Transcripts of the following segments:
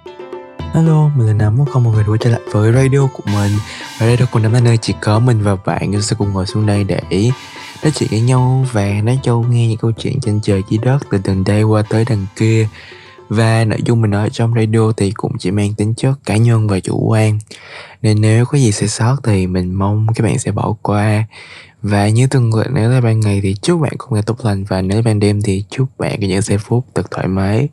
Hello, mình là Nấm, không mọi người đã quay trở lại với radio của mình. Và radio của Nấm là nơi chỉ có mình và bạn sẽ cùng ngồi xuống đây để nói chuyện với nhau và nói cho nghe những câu chuyện trên trời dưới đất từ đằng đây qua tới đằng kia. Và nội dung mình nói trong radio thì cũng chỉ mang tính chất cá nhân và chủ quan, nên nếu có gì sai sót thì mình mong các bạn sẽ bỏ qua. Và như từng lệ, nếu là ban ngày thì chúc bạn có ngày tốt lành, và nếu là ban đêm thì chúc bạn có những giây phút thật thoải mái.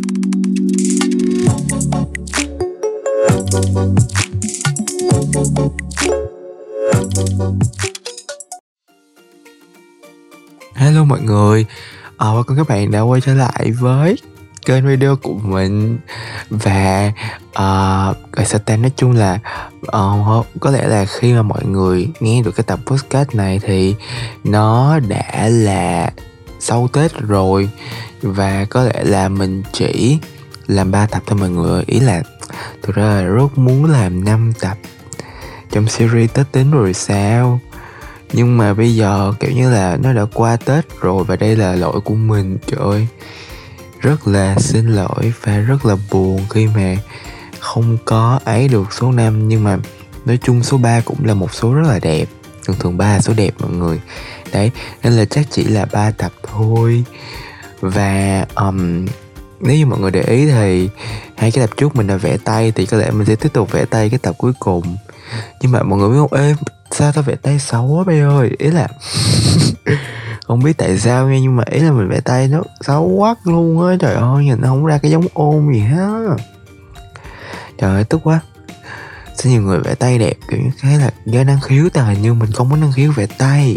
Hello mọi người, cảm ơn các bạn đã quay trở lại với kênh radio của mình. Và gọi sao ta, nói chung là có lẽ là khi mà mọi người nghe được cái tập podcast này thì nó đã là sau Tết rồi. Và có lẽ là mình chỉ làm 3 tập thôi mọi người. Ý là thực ra là rất muốn làm 5 tập trong series Tết đến rồi sao, nhưng mà bây giờ kiểu như là nó đã qua Tết rồi, và đây là lỗi của mình. Trời ơi, rất là xin lỗi và rất là buồn khi mà không có ấy được số 5. Nhưng mà nói chung số 3 cũng là một số rất là đẹp. Thường 3 là số đẹp mọi người. Đấy, nên là chắc chỉ là 3 tập thôi. Và nếu như mọi người để ý thì 2 cái tập trước mình đã vẽ tay, thì có lẽ mình sẽ tiếp tục vẽ tay cái tập cuối cùng. Nhưng mà mọi người biết không, ê sao tao vẽ tay xấu quá bây ơi. Ý là không biết tại sao nha, nhưng mà ý là mình vẽ tay nó xấu quá luôn á. Trời ơi, nhìn nó không ra cái giống ôm gì hết. Trời ơi, tức quá. Sao nhiều người vẽ tay đẹp, kiểu như thế là do năng khiếu ta, hình như mình không có năng khiếu vẽ tay.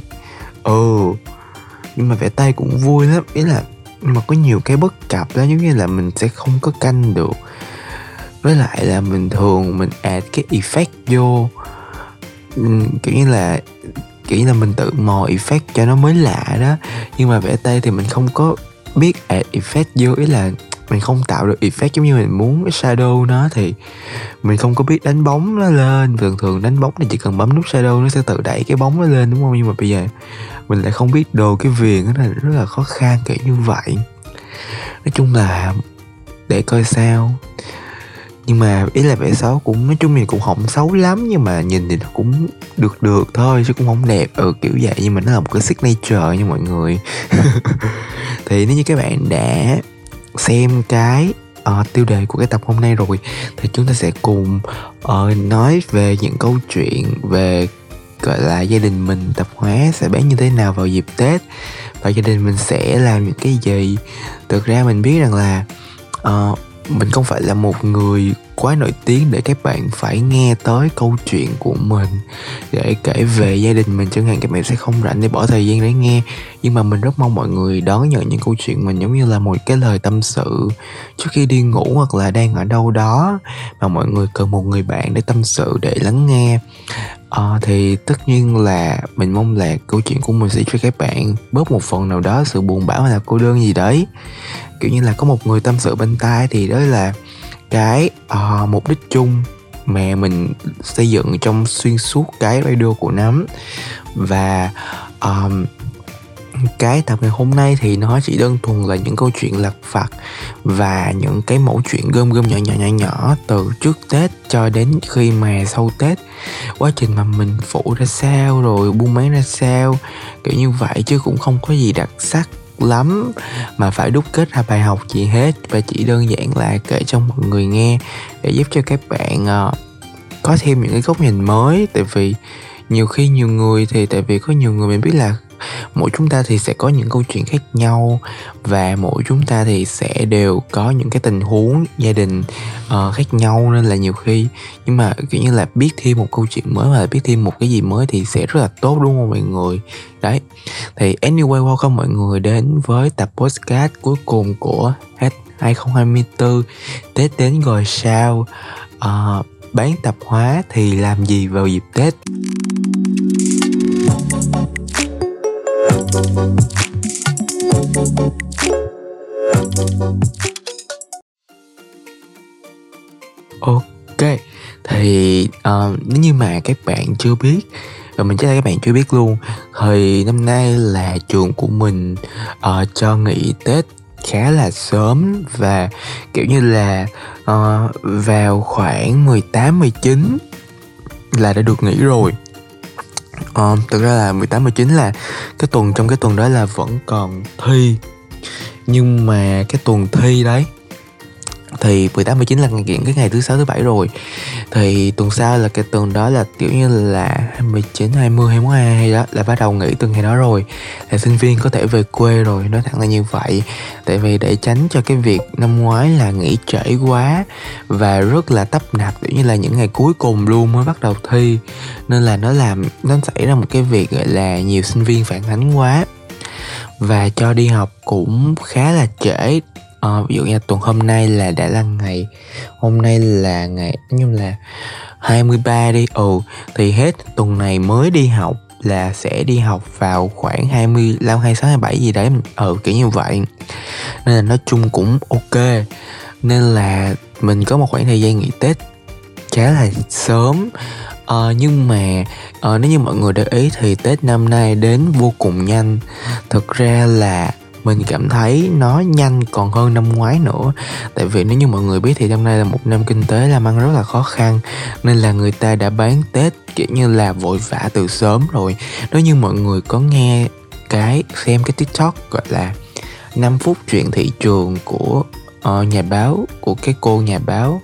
Nhưng mà vẽ tay cũng vui lắm. Ý là nhưng mà có nhiều cái bất cập đó, giống như là mình sẽ không có canh được. Với lại là mình thường mình add cái effect vô, kiểu như là mình tự mò effect cho nó mới lạ đó. Nhưng mà vẽ tay thì mình không có biết add effect vô. Ý là mình không tạo được effect giống như mình muốn. Cái shadow nó thì mình không có biết đánh bóng nó lên. Thường đánh bóng thì chỉ cần bấm nút shadow nó sẽ tự đẩy cái bóng nó lên, đúng không? Nhưng mà bây giờ mình lại không biết đồ cái viền, nó là rất là khó khăn kiểu như vậy. Nói chung là để coi sao. Nhưng mà ý là vẽ xấu cũng, nói chung mình cũng không xấu lắm, nhưng mà nhìn thì nó cũng được thôi, chứ cũng không đẹp kiểu vậy. Nhưng mà nó là một cái signature nha mọi người. Thì nếu như các bạn đã xem cái tiêu đề của cái tập hôm nay rồi, thì chúng ta sẽ cùng nói về những câu chuyện về gọi là gia đình mình tạp hóa sẽ bán như thế nào vào dịp Tết, và gia đình mình sẽ làm những cái gì. Thực ra mình biết rằng là mình không phải là một người quá nổi tiếng để các bạn phải nghe tới câu chuyện của mình để kể về gia đình mình chẳng hạn. Các bạn sẽ không rảnh để bỏ thời gian để nghe. Nhưng mà mình rất mong mọi người đón nhận những câu chuyện mình giống như là một cái lời tâm sự trước khi đi ngủ, hoặc là đang ở đâu đó mà mọi người cần một người bạn để tâm sự, để lắng nghe. Thì tất nhiên là mình mong là câu chuyện của mình sẽ cho các bạn bớt một phần nào đó sự buồn bã hay là cô đơn gì đấy. Kiểu như là có một người tâm sự bên tai, thì đó là cái mục đích chung mà mình xây dựng trong xuyên suốt cái radio của Nấm. Và cái tập ngày hôm nay thì nó chỉ đơn thuần là những câu chuyện lặt vặt và những cái mẩu chuyện gom nhỏ từ trước Tết cho đến khi mà sau Tết. Quá trình mà mình phụ ra sao, rồi buôn bán ra sao, kiểu như vậy, chứ cũng không có gì đặc sắc lắm mà phải đúc kết ra bài học gì hết. Và chỉ đơn giản là kể cho mọi người nghe để giúp cho các bạn có thêm những cái góc nhìn mới. Tại vì nhiều khi nhiều người thì tại vì có nhiều người mình biết là mỗi chúng ta thì sẽ có những câu chuyện khác nhau, và mỗi chúng ta thì sẽ đều có những cái tình huống gia đình khác nhau, nên là nhiều khi, nhưng mà kiểu như là biết thêm một câu chuyện mới, hoặc biết thêm một cái gì mới thì sẽ rất là tốt, đúng không mọi người? Đấy, thì anyway, welcome mọi người đến với tập podcast cuối cùng của hết 2024. Tết đến rồi sao? Bán tạp hóa thì làm gì vào dịp Tết? Ok, thì nếu như mà các bạn chưa biết, và mình chắc là các bạn chưa biết luôn, thì năm nay là trường của mình cho nghỉ Tết khá là sớm, và kiểu như là vào khoảng 18, 19 là đã được nghỉ rồi. Thực ra là 18, 19 là trong cái tuần đó là vẫn còn thi. Nhưng mà cái tuần thi đấy thì 18, 19 là cái ngày thứ 6, thứ 7 rồi. Thì tuần sau là cái tuần đó là kiểu như là 19, 20, 21, 22 đó là bắt đầu nghỉ từ ngày đó rồi. Là sinh viên có thể về quê rồi, nói thẳng là như vậy. Tại vì để tránh cho cái việc năm ngoái là nghỉ trễ quá và rất là tấp nập, kiểu như là những ngày cuối cùng luôn mới bắt đầu thi. Nên là nó xảy ra một cái việc gọi là nhiều sinh viên phản ánh quá và cho đi học cũng khá là trễ. Ví dụ như tuần hôm nay là đã là ngày, hôm nay là ngày nhưng là 23 đi, thì hết tuần này mới đi học là sẽ đi học vào khoảng 25, 26, 27 gì đấy, kiểu như vậy. Nên là nói chung cũng ok. Nên là mình có một khoảng thời gian nghỉ Tết khá là sớm. Nhưng mà nếu như mọi người để ý thì Tết năm nay đến vô cùng nhanh. Thực ra là mình cảm thấy nó nhanh còn hơn năm ngoái nữa. Tại vì nếu như mọi người biết thì năm nay là một năm kinh tế làm ăn rất là khó khăn. Nên là người ta đã bán Tết kiểu như là vội vã từ sớm rồi. Nếu như mọi người có xem cái TikTok gọi là 5 phút chuyện thị trường của nhà báo, của cái cô nhà báo,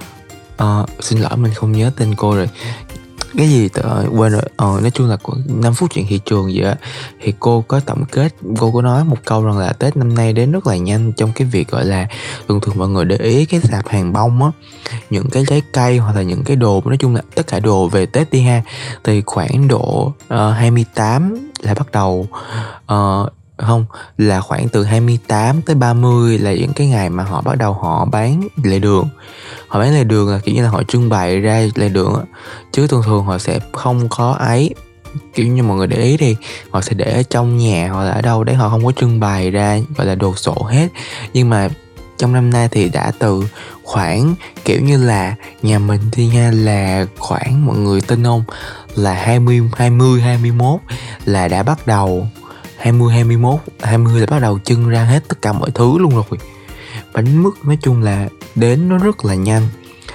xin lỗi mình không nhớ tên cô rồi, cái gì quên rồi. Nói chung là 5 phút chuyện thị trường vậy á. Thì cô có tổng kết, cô có nói một câu rằng là Tết năm nay đến rất là nhanh trong cái việc gọi là thường mọi người để ý cái sạp hàng bông á, những cái trái cây hoặc là những cái đồ, nói chung là tất cả đồ về Tết đi ha, thì khoảng độ 28 là bắt đầu không, là khoảng từ 28 tới 30 là những cái ngày mà họ bắt đầu họ bán lề đường. Họ bán lề đường là kiểu như là họ trưng bày ra lề đường á, chứ thường họ sẽ không có ấy, kiểu như mọi người để ý đi, họ sẽ để ở trong nhà hoặc là ở đâu đấy, họ không có trưng bày ra gọi là đồ sộ hết. Nhưng mà trong năm nay thì đã từ khoảng kiểu như là nhà mình thì nha, là khoảng mọi người tin không, là 20, 21 là đã bắt đầu 20 là bắt đầu trưng ra hết tất cả mọi thứ luôn rồi. Bánh mứt nói chung là đến nó rất là nhanh.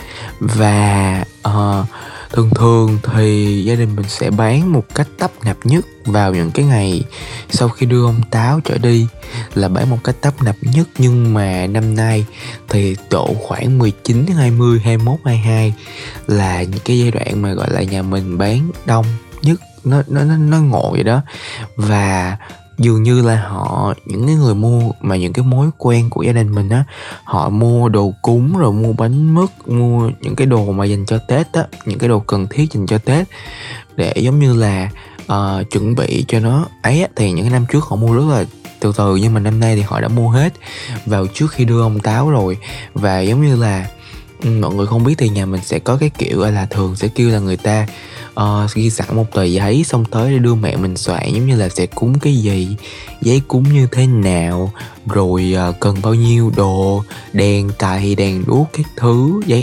Và thường thì gia đình mình sẽ bán một cách tấp nập nhất vào những cái ngày sau khi đưa ông Táo trở đi, là bán một cách tấp nập nhất. Nhưng mà năm nay thì độ khoảng 19, 20, 21, 22 là những cái giai đoạn mà gọi là nhà mình bán đông nhất. Nó ngộ vậy đó. Và dường như là những cái người mua mà những cái mối quen của gia đình mình á, họ mua đồ cúng rồi mua bánh mứt, mua những cái đồ mà dành cho Tết á, những cái đồ cần thiết dành cho Tết để giống như là chuẩn bị cho nó ấy á. Thì những cái năm trước họ mua rất là từ, nhưng mà năm nay thì họ đã mua hết vào trước khi đưa ông Táo rồi. Và giống như là mọi người không biết thì nhà mình sẽ có cái kiểu là thường sẽ kêu là người ta ghi sẵn một tờ giấy xong tới để đưa mẹ mình soạn, giống như là sẽ cúng cái gì, giấy cúng như thế nào, rồi cần bao nhiêu đồ, đèn cày, đèn đuốc các thứ, giấy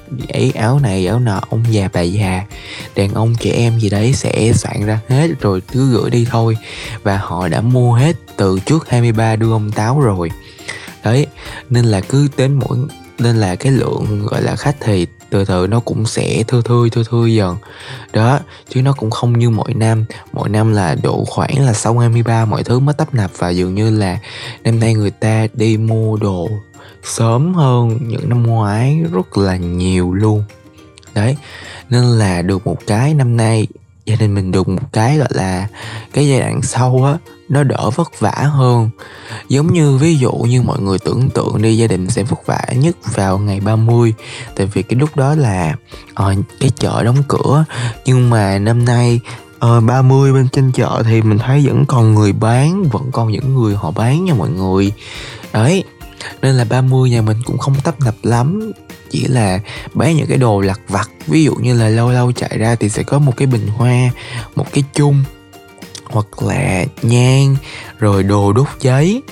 áo này áo nọ, ông già bà già, đàn ông trẻ em gì đấy sẽ soạn ra hết rồi cứ gửi đi thôi. Và họ đã mua hết từ trước 23 đưa ông Táo rồi đấy. Nên là cứ đến nên là cái lượng gọi là khách thì từ nó cũng sẽ thưa dần đó, chứ nó cũng không như mỗi năm là độ khoảng là sau 23 mọi thứ mới tấp nập. Và dường như là năm nay người ta đi mua đồ sớm hơn những năm ngoái rất là nhiều luôn đấy. Nên là được một cái năm nay gia đình mình được một cái gọi là cái giai đoạn sau á, nó đỡ vất vả hơn. Giống như ví dụ như mọi người tưởng tượng đi, gia đình sẽ vất vả nhất vào ngày 30, tại vì cái lúc đó là cái chợ đóng cửa. Nhưng mà năm nay 30 bên trên chợ thì mình thấy vẫn còn người bán, vẫn còn những người họ bán nha mọi người đấy. Nên là 30 nhà mình cũng không tấp nập lắm, chỉ là bán những cái đồ lặt vặt. Ví dụ như là lâu lâu chạy ra thì sẽ có một cái bình hoa, một cái chung, hoặc là nhang, rồi đồ đốt giấy,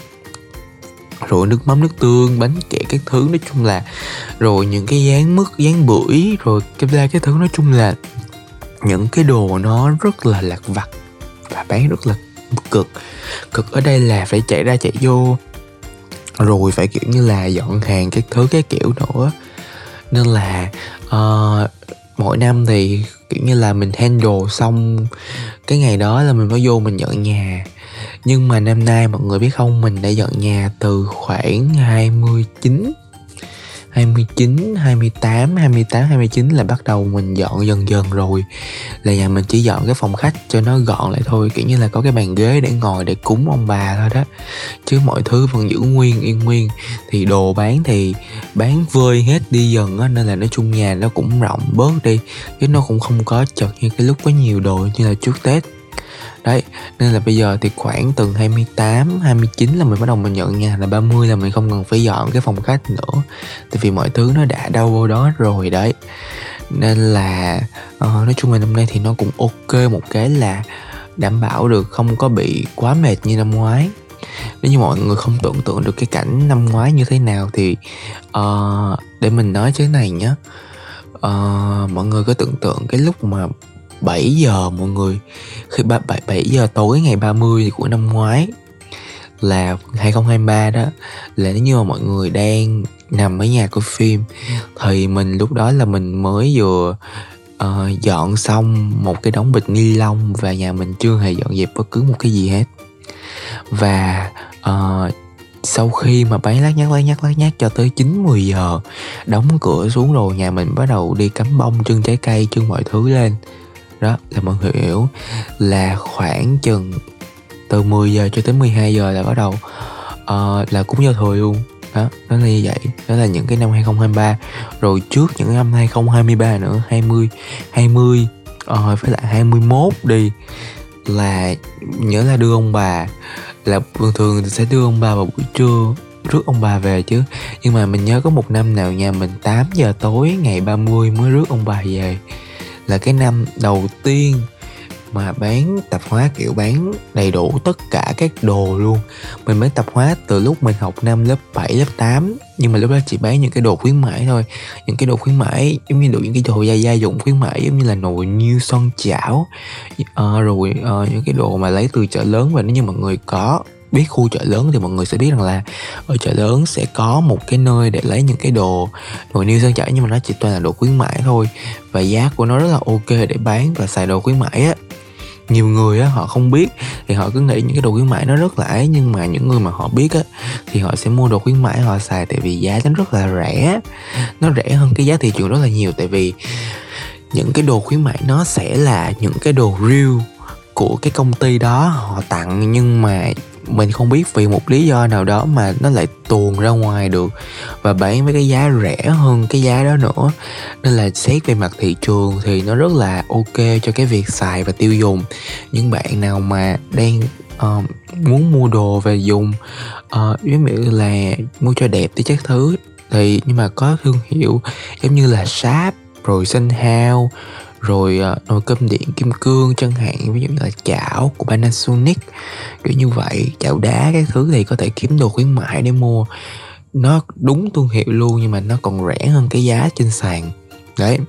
rồi nước mắm nước tương, bánh kẹo các thứ. Nói chung là rồi những cái dán mứt, dán bưởi, rồi cái thứ. Nói chung là những cái đồ nó rất là lặt vặt và bán rất là cực. Ở đây là phải chạy ra chạy vô rồi phải kiểu như là dọn hàng các thứ cái kiểu nữa. Nên là mỗi năm thì kiểu như là mình handle xong cái ngày đó là mình mới vô mình dọn nhà. Nhưng mà năm nay mọi người biết không, mình đã dọn nhà từ khoảng 29, 29 là bắt đầu mình dọn dần dần rồi. Là nhà mình chỉ dọn cái phòng khách cho nó gọn lại thôi, kiểu như là có cái bàn ghế để ngồi để cúng ông bà thôi đó. Chứ mọi thứ vẫn giữ nguyên, yên nguyên. Thì đồ bán thì bán vơi hết đi dần á, nên là nói chung nhà nó cũng rộng bớt đi. Chứ nó cũng không có chật như cái lúc có nhiều đồ như là trước Tết. Đấy, nên là bây giờ thì khoảng từ 28, 29 là mình bắt đầu mình dọn nhà, là 30 là mình không cần phải dọn cái phòng khách nữa. Tại vì mọi thứ nó đã đâu vô đó rồi đấy. Nên là nói chung là năm nay thì nó cũng ok một cái là đảm bảo được không có bị quá mệt như năm ngoái. Nếu như mọi người không tưởng tượng được cái cảnh năm ngoái như thế nào thì để mình nói thế này nhé. Mọi người có tưởng tượng cái lúc mà 7 giờ mọi người, khi 7 giờ tối ngày 30 của năm ngoái là 2023 đó, là nếu như mà mọi người đang nằm ở nhà coi phim thì mình lúc đó là mình mới vừa dọn xong một cái đống bịch ni lông và nhà mình chưa hề dọn dẹp bất cứ một cái gì hết. Và sau khi mà bán lát nhát cho tới 9-10 giờ đóng cửa xuống rồi, nhà mình bắt đầu đi cắm bông, trưng trái cây, trưng mọi thứ lên. Đó là mọi người hiểu là khoảng chừng từ 10 giờ cho tới 12 giờ là bắt đầu là cúng giao thừa luôn. Đó, nó là như vậy. Đó là những cái năm 2023. Rồi trước những năm 2023 nữa, 20 với lại 21 đi, là nhớ là đưa ông bà, là thường thường thì sẽ đưa ông bà vào buổi trưa, rước ông bà về chứ. Nhưng mà mình nhớ có một năm nào nhà mình 8 giờ tối ngày 30 mới rước ông bà về. Là cái năm đầu tiên mà bán tạp hóa, kiểu bán đầy đủ tất cả các đồ luôn. Mình bán tạp hóa từ lúc mình học năm lớp 7, lớp 8. Nhưng mà lúc đó chỉ bán những cái đồ khuyến mãi thôi. Những cái đồ khuyến mãi giống như những cái đồ gia dụng khuyến mãi, giống như là nồi niêu, son chảo, rồi những cái đồ mà lấy từ chợ lớn. Và nếu như mọi người có biết khu chợ lớn thì mọi người sẽ biết rằng là ở chợ lớn sẽ có một cái nơi để lấy những cái đồ nồi niêu, son chảo, nhưng mà nó chỉ toàn là đồ khuyến mãi thôi. Và giá của nó rất là ok để bán và xài đồ khuyến mãi á. Nhiều người á họ không biết thì họ cứ nghĩ những cái đồ khuyến mãi nó rất là ấy, nhưng mà những người mà họ biết á thì họ sẽ mua đồ khuyến mãi họ xài, tại vì giá nó rất là rẻ. Nó rẻ hơn cái giá thị trường rất là nhiều. Tại vì những cái đồ khuyến mãi nó sẽ là những cái đồ real của cái công ty đó họ tặng, nhưng mà mình không biết vì một lý do nào đó mà nó lại tuồn ra ngoài được và bán với cái giá rẻ hơn cái giá đó nữa. Nên là xét về mặt thị trường thì nó rất là ok cho cái việc xài và tiêu dùng. Những bạn nào mà đang muốn mua đồ về dùng, giống như là mua cho đẹp thì các thứ, thì nhưng mà có thương hiệu giống như là Sharp, rồi Sun House, rồi nồi cơm điện Kim Cương chẳng hạn, ví dụ như là chảo của Panasonic, kiểu như vậy, chảo đá các thứ, thì có thể kiếm đồ khuyến mãi để mua. Nó đúng thương hiệu luôn nhưng mà nó còn rẻ hơn cái giá trên sàn. Đấy.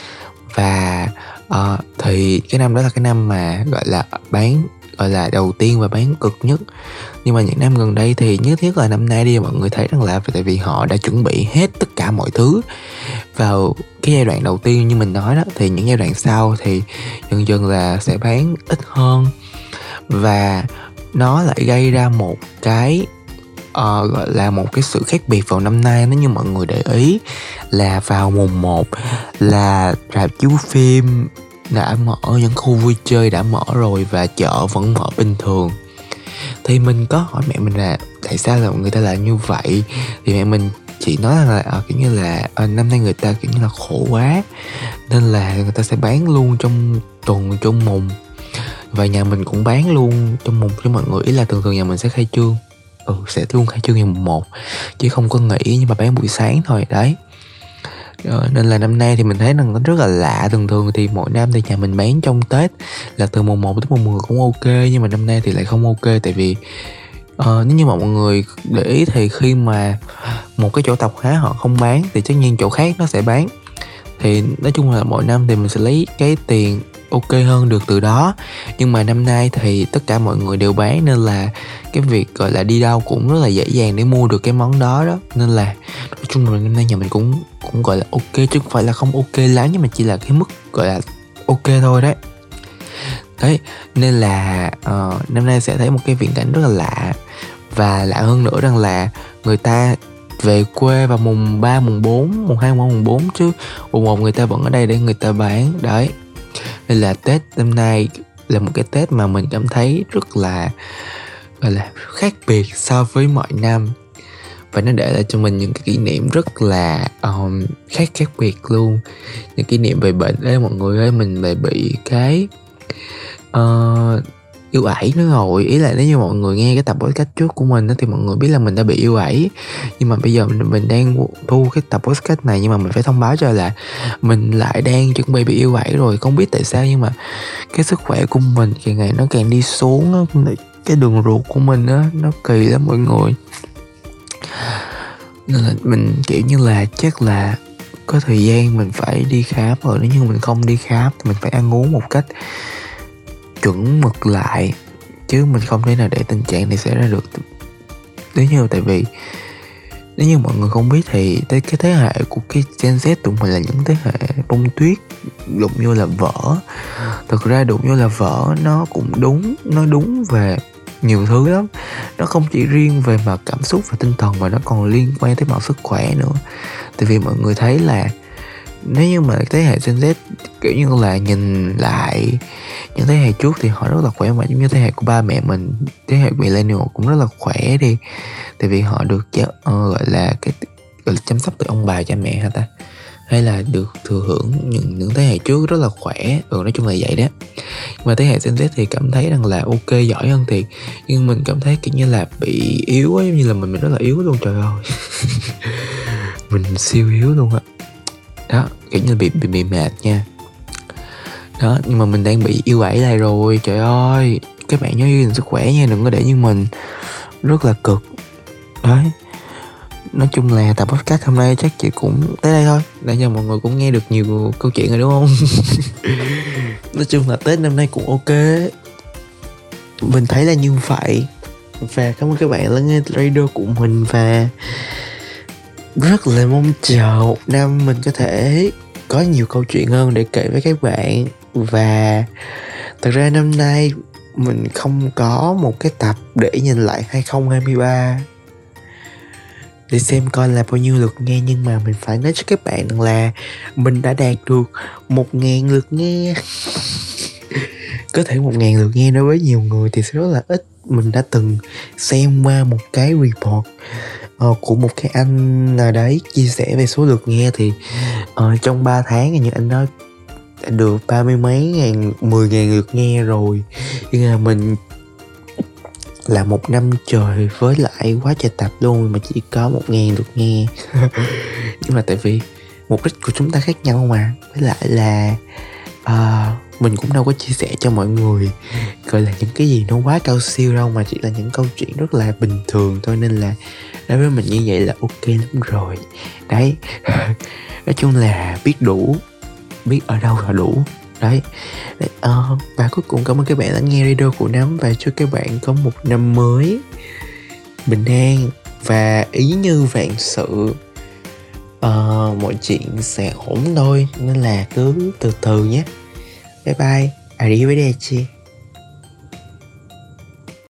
Và thì cái năm đó là cái năm mà gọi là bán, gọi là đầu tiên và bán cực nhất. Nhưng mà những năm gần đây thì nhất thiết là năm nay đi, mọi người thấy rằng là tại vì họ đã chuẩn bị hết tất cả mọi thứ vào cái giai đoạn đầu tiên như mình nói đó, thì những giai đoạn sau thì dần dần là sẽ bán ít hơn. Và nó lại gây ra một cái gọi là một cái sự khác biệt vào năm nay. Nếu như mọi người để ý là vào mùng 1 là rạp chiếu phim đã mở, những khu vui chơi đã mở rồi và chợ vẫn mở bình thường. Thì mình có hỏi mẹ mình là tại sao là người ta làm như vậy, thì mẹ mình chỉ nói là kiểu như là năm nay người ta kiểu như là khổ quá nên là người ta sẽ bán luôn trong tuần, trong mùng. Và nhà mình cũng bán luôn trong mùng cho mọi người. Ý là thường thường nhà mình sẽ khai trương, sẽ luôn khai trương ngày mùng 1 chứ không có nghỉ, nhưng mà bán buổi sáng thôi. Đấy. Nên là năm nay thì mình thấy nó rất là lạ. Thường thường thì mỗi năm thì nhà mình bán trong Tết là từ mùng 1 đến mùng 10 cũng ok, nhưng mà năm nay thì lại không ok. Tại vì nếu như mà mọi người để ý thì khi mà một cái chỗ tạp hóa họ không bán thì tất nhiên chỗ khác nó sẽ bán. Thì nói chung là mỗi năm thì mình sẽ lấy cái tiền ok hơn được từ đó. Nhưng mà năm nay thì tất cả mọi người đều bán, nên là cái việc gọi là đi đâu cũng rất là dễ dàng để mua được cái món đó đó. Nên là nói chung là năm nay nhà mình cũng gọi là ok, chứ không phải là không ok lắm, nhưng mà chỉ là cái mức gọi là ok thôi đấy. Đấy, nên là năm nay sẽ thấy một cái viễn cảnh rất là lạ. Và lạ hơn nữa rằng là người ta về quê vào mùng 3, mùng 4, mùng 2, mùng 4 chứ mùng 1 người ta vẫn ở đây để người ta bán. Đấy, nên là Tết năm nay là một cái Tết mà mình cảm thấy rất là gọi là khác biệt so với mọi năm. Và nó để lại cho mình những cái kỷ niệm rất là khác biệt luôn. Những kỷ niệm về bệnh ấy mọi người ơi, mình lại bị cái yêu ẩy nữa rồi. Ý là nếu như mọi người nghe cái tập podcast trước của mình đó, thì mọi người biết là mình đã bị yêu ẩy. Nhưng mà bây giờ mình đang thu cái tập podcast này, nhưng mà mình phải thông báo cho là mình lại đang chuẩn bị yêu ẩy rồi. Không biết tại sao nhưng mà cái sức khỏe của mình càng ngày nó càng đi xuống á. Cái đường ruột của mình á, nó kỳ lắm mọi người. Nên là mình kiểu như là chắc là có thời gian mình phải đi khám rồi. Nếu như mình không đi khám thì mình phải ăn uống một cách chuẩn mực lại, chứ mình không thể nào để tình trạng này xảy ra được. Nếu như tại vì nếu như mọi người không biết thì cái thế hệ của cái Gen Z tụi mình là những thế hệ bông tuyết, đụng vô là vỡ. Thực ra đụng vô là vỡ nó cũng đúng, nó đúng về nhiều thứ lắm. Nó không chỉ riêng về mặt cảm xúc và tinh thần mà nó còn liên quan tới mặt sức khỏe nữa. Tại vì mọi người thấy là nếu như mà thế hệ Gen Z kiểu như là nhìn lại những thế hệ trước thì họ rất là khỏe mạnh, giống như thế hệ của ba mẹ mình, thế hệ millennial cũng rất là khỏe đi. Tại vì họ được gọi là chăm sóc từ ông bà cha mẹ hả ta, hay là được thừa hưởng những thế hệ trước rất là khỏe. Nói chung là vậy đó. Mà thế hệ Gen Z thì cảm thấy rằng là ok, giỏi hơn thiệt, nhưng mình cảm thấy kiểu như là bị yếu ấy, giống như là mình rất là yếu luôn, trời ơi. Mình siêu yếu luôn á. Đó, kiểu như bị mệt nha. Đó, nhưng mà mình đang bị yêu ẩy lại rồi, trời ơi. Các bạn nhớ giữ gìn sức khỏe nha, đừng có để như mình. Rất là cực. Đấy. Nói chung là tập podcast hôm nay chắc chị cũng tới đây thôi. Để cho mọi người cũng nghe được nhiều câu chuyện rồi đúng không? Nói chung là Tết năm nay cũng ok. Mình thấy là như vậy. Và cảm ơn các bạn đã nghe radio của mình. Và rất là mong chờ một năm mình có thể có nhiều câu chuyện hơn để kể với các bạn. Và thật ra năm nay mình không có một cái tập để nhìn lại 2023 để xem coi là bao nhiêu lượt nghe. Nhưng mà mình phải nói cho các bạn rằng là mình đã đạt được 1.000 lượt nghe. Có thể 1.000 lượt nghe đối với nhiều người thì sẽ rất là ít. Mình đã từng xem qua một cái report của một cái anh nào đấy chia sẻ về số lượt nghe thì trong 3 tháng như anh nói đã được 30 mấy ngàn, 10.000 lượt nghe rồi. Nhưng mà mình là một năm trời với lại quá trời tập luôn mà chỉ có 1.000 lượt nghe. Nhưng mà tại vì mục đích của chúng ta khác nhau mà, với lại là mình cũng đâu có chia sẻ cho mọi người gọi là những cái gì nó quá cao siêu đâu, mà chỉ là những câu chuyện rất là bình thường thôi. Nên là đối với mình như vậy là ok lắm rồi. Đấy. Nói chung là biết đủ, biết ở đâu là đủ. Đấy. Và cuối cùng cảm ơn các bạn đã nghe radio của Nấm. Và chúc các bạn có một năm mới bình an và ý như vạn sự. Mọi chuyện sẽ ổn thôi, nên là cứ từ từ nhé. Bye bye, arrivederci.